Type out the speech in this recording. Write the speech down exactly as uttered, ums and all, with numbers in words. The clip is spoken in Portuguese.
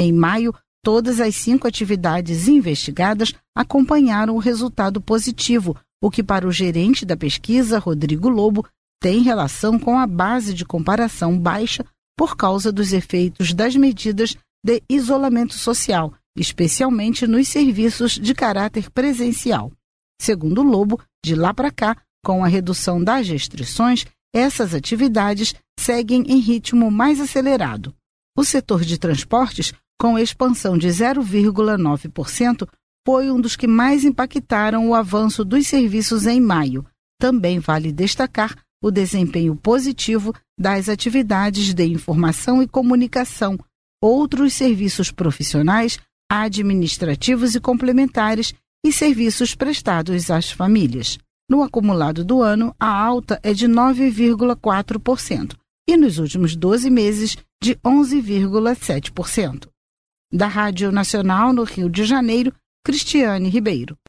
Em maio, todas as cinco atividades investigadas acompanharam o resultado positivo, o que para o gerente da pesquisa, Rodrigo Lobo, tem relação com a base de comparação baixa por causa dos efeitos das medidas de isolamento social, especialmente nos serviços de caráter presencial. Segundo Lobo, de lá para cá, com a redução das restrições, essas atividades seguem em ritmo mais acelerado. O setor de transportes, com expansão de zero vírgula nove por cento, foi um dos que mais impactaram o avanço dos serviços em maio. Também vale destacar o desempenho positivo das atividades de informação e comunicação, outros serviços profissionais, administrativos e complementares e serviços prestados às famílias. No acumulado do ano, a alta é de nove vírgula quatro por cento e nos últimos doze meses de onze vírgula sete por cento. Da Rádio Nacional no Rio de Janeiro, Cristiane Ribeiro.